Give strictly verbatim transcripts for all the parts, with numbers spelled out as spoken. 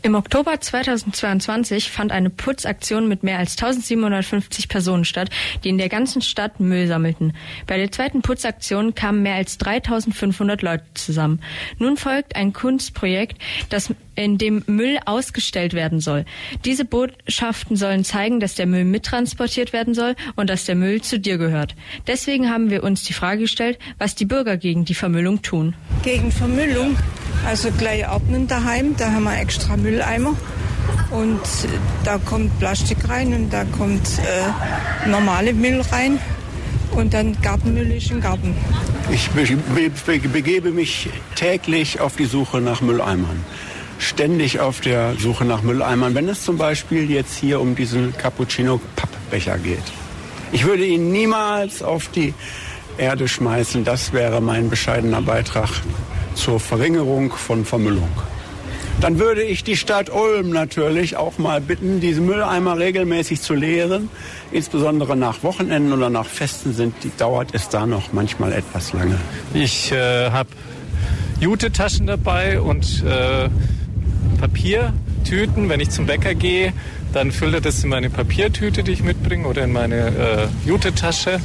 Im Oktober zweitausendzweiundzwanzig fand eine Putzaktion mit mehr als eintausendsiebenhundertfünfzig Personen statt, die in der ganzen Stadt Müll sammelten. Bei der zweiten Putzaktion kamen mehr als dreitausendfünfhundert Leute zusammen. Nun folgt ein Kunstprojekt, das in dem Müll ausgestellt werden soll. Diese Botschaften sollen zeigen, dass der Müll mittransportiert werden soll und dass der Müll zu dir gehört. Deswegen haben wir uns die Frage gestellt, was die Bürger gegen die Vermüllung tun. Gegen Vermüllung? Also gleich ordnen daheim, da haben wir extra Mülleimer und da kommt Plastik rein und da kommt äh, normale Müll rein und dann Gartenmüll ist im Garten. Ich be- be- begebe mich täglich auf die Suche nach Mülleimern. Ständig auf der Suche nach Mülleimern, wenn es zum Beispiel jetzt hier um diesen Cappuccino-Pappbecher geht. Ich würde ihn niemals auf die Erde schmeißen, das wäre mein bescheidener Beitrag zur Verringerung von Vermüllung. Dann würde ich die Stadt Ulm natürlich auch mal bitten, diese Mülleimer regelmäßig zu leeren. Insbesondere nach Wochenenden oder nach Festen sind, die, dauert es da noch manchmal etwas lange. Ich äh, habe Jute-Taschen dabei und äh, Papiertüten. Wenn ich zum Bäcker gehe, dann füllt er das in meine Papiertüte, die ich mitbringe, oder in meine äh, Jute-Tasche. Äh,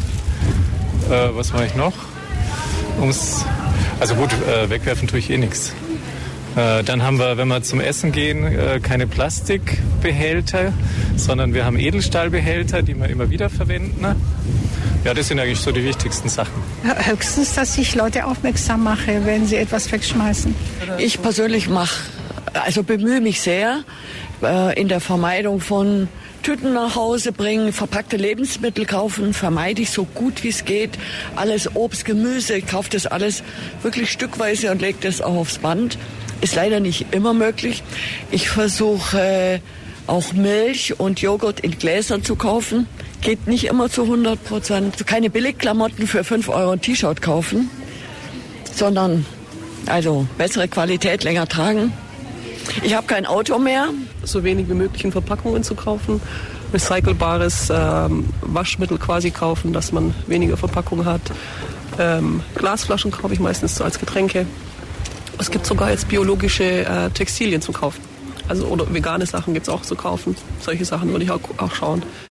was mache ich noch? Um's Also gut, äh, wegwerfen tue ich eh nichts. Äh, dann haben wir, wenn wir zum Essen gehen, äh, keine Plastikbehälter, sondern wir haben Edelstahlbehälter, die wir immer wieder verwenden. Ja, das sind eigentlich so die wichtigsten Sachen. Höchstens, dass ich Leute aufmerksam mache, wenn sie etwas wegschmeißen. Ich persönlich mache, also bemühe mich sehr äh, in der Vermeidung von Tüten nach Hause bringen, verpackte Lebensmittel kaufen, vermeide ich so gut wie es geht. Alles Obst, Gemüse, ich kaufe das alles wirklich stückweise und lege das auch aufs Band. Ist leider nicht immer möglich. Ich versuche äh, auch Milch und Joghurt in Gläsern zu kaufen. Geht nicht immer zu hundert Prozent. Keine Billigklamotten für fünf Euro ein T-Shirt kaufen, sondern also bessere Qualität, länger tragen. Ich habe kein Auto mehr. So wenig wie möglich in Verpackungen zu kaufen, recycelbares ähm, Waschmittel quasi kaufen, dass man weniger Verpackung hat. Ähm, Glasflaschen kaufe ich meistens so als Getränke. Es gibt sogar jetzt biologische äh, Textilien zu kaufen. Also oder vegane Sachen gibt es auch zu kaufen. Solche Sachen würde ich auch, auch schauen.